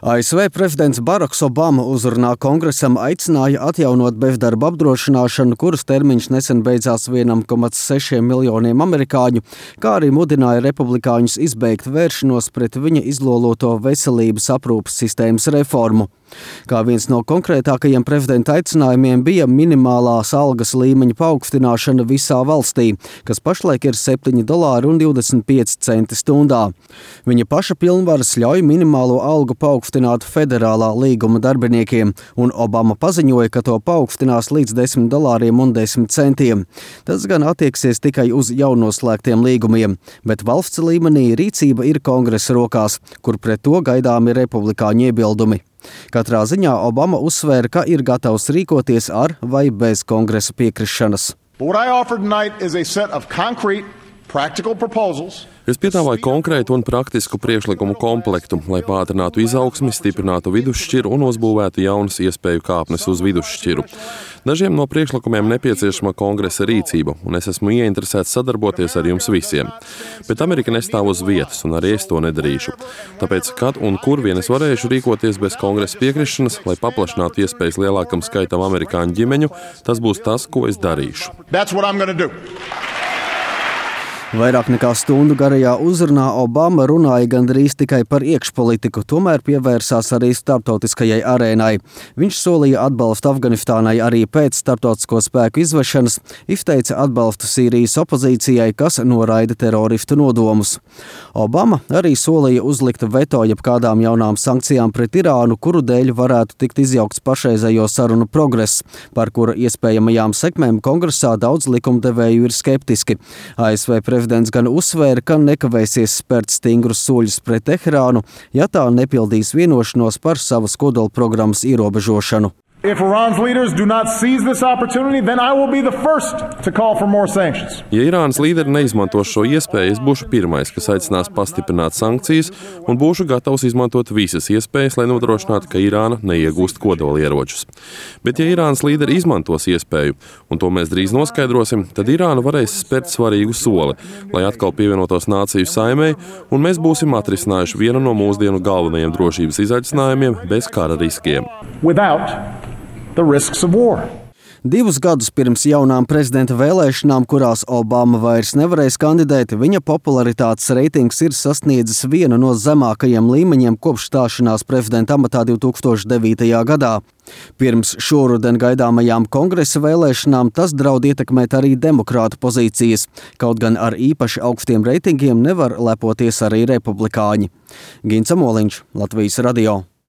ASV prezidents Baraks Obama uzrunā kongresam aicināja atjaunot bezdarba apdrošināšanu, kuras termiņš nesen beidzās 1,6 miljoniem amerikāņu, kā arī mudināja republikāņus izbeigt vēršanos pret viņa izloloto veselības aprūpes sistēmas reformu. Kā viens no konkrētākajiem prezidenta aicinājumiem bija minimālās algas līmeņa paaugstināšana visā valstī, kas pašlaik ir $7,25 stundā. Viņa paša pilnvaras ļauj minimālo algu paaugstināt federālā līguma darbiniekiem, un Obama paziņoja, ka to paaugstinās līdz $10,10. Tas gan attieksies tikai uz jaunoslēgtiem līgumiem, bet valsts līmenī rīcība ir kongresa rokās, kur pret to gaidāmi republikāņu iebildumi. Katrā ziņā Obama uzsvēra, ka ir gatavs rīkoties ar vai bez kongresa piekrišanas. Es piedāvāju konkrētu un praktisku priekšlikumu komplektu, lai pātrinātu izaugsmi, stiprinātu vidusšķiru un uzbūvētu jaunas iespēju kāpnes uz vidusšķiru. Dažiem no priekšlikumiem nepieciešama kongresa rīcība, un es esmu ieinteresēts sadarboties ar jums visiem. Bet Amerika nestāv uz vietas, un arī es to nedarīšu. Tāpēc, kad un kur vien es varēšu rīkoties bez kongresa piekrišanas, lai paplašinātu iespējas lielākam skaitam amerikāņu ģimeņu, tas būs tas, ko es darīšu. Vairāk nekā stundu garajā uzrunā Obama runāja gandrīz tikai par iekšpolitiku, tomēr pievērsās arī starptautiskajai arēnai. Viņš solīja atbalstu Afganistānai arī pēc starptautisko spēku izvešanas, izteica atbalstu Sīrijas opozīcijai, kas noraida teroristu nodomus. Obama arī solīja uzlikt veto jebkādām jaunām sankcijām pret Irānu, kuru dēļ varētu tikt izjaukts pašreizējo sarunu progress, par kura iespējamajām sekmēm kongresā daudz likumdevēju ir skeptiski. ASV prezidents gan uzsvēra, ka nekavēsies spērt stingrus soļus pret Teherānu, ja tā nepildīs vienošanos par savas kodolprogrammas ierobežošanu. Ja Irānas līderi neizmantos šo iespēju, es būšu pirmais, kas aicinās pastiprināt sankcijas, un būšu gatavs izmantot visas iespējas, lai nodrošinātu, ka Irāna neiegūst kodolieročus. Bet ja Irānas līderi izmantos iespēju, un to mēs drīz noskaidrosim, tad Irāna varēs spērt svarīgu soli, lai atkal pievienotos Nāciju saimei, un mēs būsim atrisinājuši vienu no mūsdienu galvenajiem drošības izaicinājumiem bez kara riskiem. Divus gadus pirms jaunām prezidenta vēlēšanām, kurās Obama vairs nevarēs kandidēt, viņa popularitātes reitings ir sasniedzis vienu no zemākajiem līmeņiem kopš stāšanās prezidenta amatā 2009. gadā. Pirms šoruden gaidāmajām kongresa vēlēšanām tas draud ietekmēt arī demokrātu pozīcijas, kaut gan ar īpaši augstiem reitingiem nevar lepoties arī republikāņi. Gints Amoliņš, Latvijas radio.